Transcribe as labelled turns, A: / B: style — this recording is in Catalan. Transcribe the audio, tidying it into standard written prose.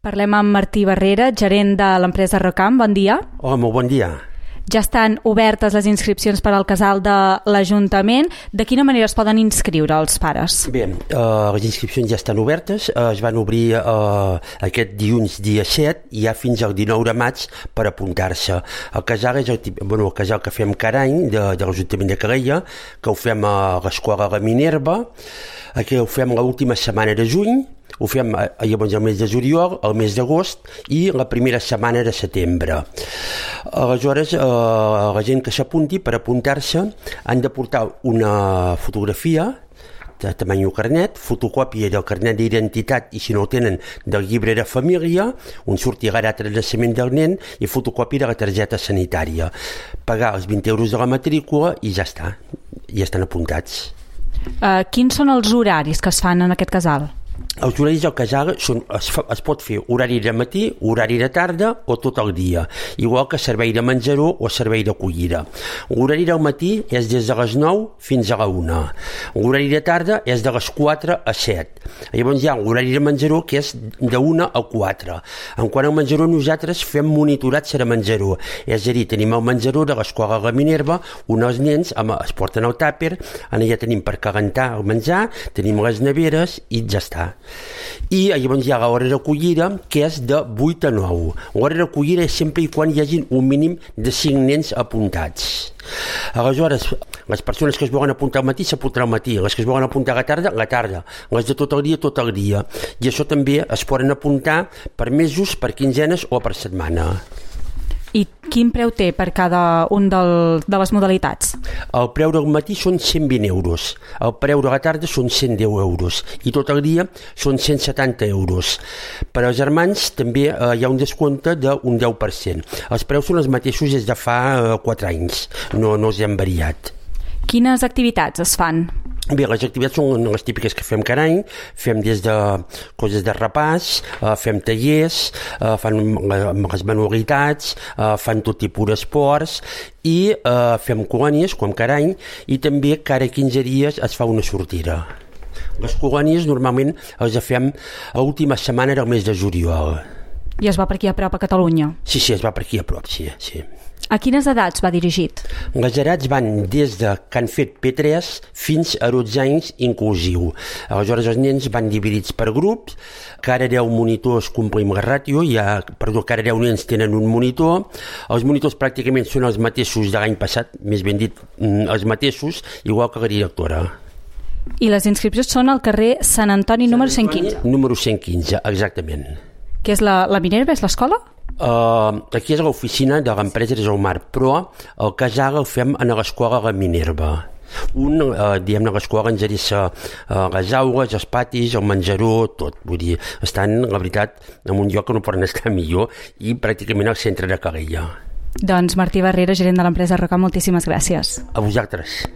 A: Parlem amb Martí Barrera, gerent de l'empresa Rocam. Bon dia.
B: Hola, molt bon dia.
A: Ja estan obertes les inscripcions per al casal de l'Ajuntament. De quina manera es poden inscriure els pares?
B: Bé, les inscripcions ja estan obertes. Es van obrir aquest dilluns dia 7 i ja fins al 19 de maig per apuntar-se. El casal és el casal que fem cada any de l'Ajuntament de Calella, que ho fem a l'escola La Minerva, que ho fem l'última setmana de juny. Ho fem llavors el mes de juliol, el mes d'agost i la primera setmana de setembre. Aleshores, la gent que s'apunti, per apuntar-se, han de portar una fotografia de tamany carnet, fotocòpia del carnet d'identitat i, si no ho tenen, del llibre de família, on surti la data de naixement del nen i fotocòpia de la targeta sanitària. Pagar els 20 euros de la matrícula i ja està, ja estan apuntats.
A: Quins són els horaris que es fan en aquest casal?
B: Els horaris del casal es pot fer horari de matí, horari de tarda o tot el dia, igual que servei de menjador o servei d'acollida. L'horari del matí és des de les 9 fins a la 1. L'horari de tarda és de les 4 a 7. Llavors hi ha l'horari de menjador que és de 1 a 4. En quant al menjador, nosaltres fem monitoratge de menjador, és a dir, tenim el menjador de l'escola La Minerva on els nens es porten el tàper, allà tenim per calentar el menjar, tenim les neveres i ja està. I llavors hi ha l'hora d'acollida, que és de 8 a 9. L'hora d'acollida és sempre i quan hi hagi un mínim de 5 nens apuntats. Aleshores, les persones que es volen apuntar al matí s'apuntaran al matí, les que es volen apuntar a la tarda, les de tot el dia. I això també es poden apuntar per mesos, per quinzenes o per setmana.
A: I quin preu té per cada un de les modalitats?
B: El preu del matí són 120 euros, el preu de la tarda són 110 euros i tot el dia són 170 euros. Per als germans també hi ha un descompte d'un 10%. Els preus són els mateixos des de fa 4 anys, no els hem variat.
A: Quines activitats es fan?
B: Bé, les activitats són les típiques que fem cada any, fem des de coses de repàs, fem tallers, fan les manualitats, fan tot tipus d'esports i fem colònies, com cada any, i també cada 15 dies es fa una sortida. Les colònies normalment les fem a l'última setmana del mes de juliol.
A: I es va per aquí a prop a Catalunya?
B: Sí, es va per aquí a prop, sí.
A: A quines edats va dirigit?
B: Les edats van des de que han fet P3 fins a 12 anys inclusiu. Aleshores els nens van dividits per grups, cada 10 monitors complim la ràtio, cada 10 nens tenen un monitor, els monitors pràcticament són els mateixos de l'any passat, més ben dit, els mateixos, igual que la directora.
A: I les inscripcions són al carrer Sant Antoni número 115?
B: Número 115, exactament.
A: Què és la Minerva, és l'escola?
B: Aquí és l'oficina de l'empresa de Jaumar, però el casal el fem a l'escola La Minerva. Diguem-ne, l'escola ens adreça les aules, els patis, el menjador, tot. Vull dir, estan, la veritat, en un lloc que no poden estar millor i pràcticament al centre de Calella.
A: Doncs Martí Barrera, gerent de l'empresa Rocam, moltíssimes gràcies.
B: A vosaltres.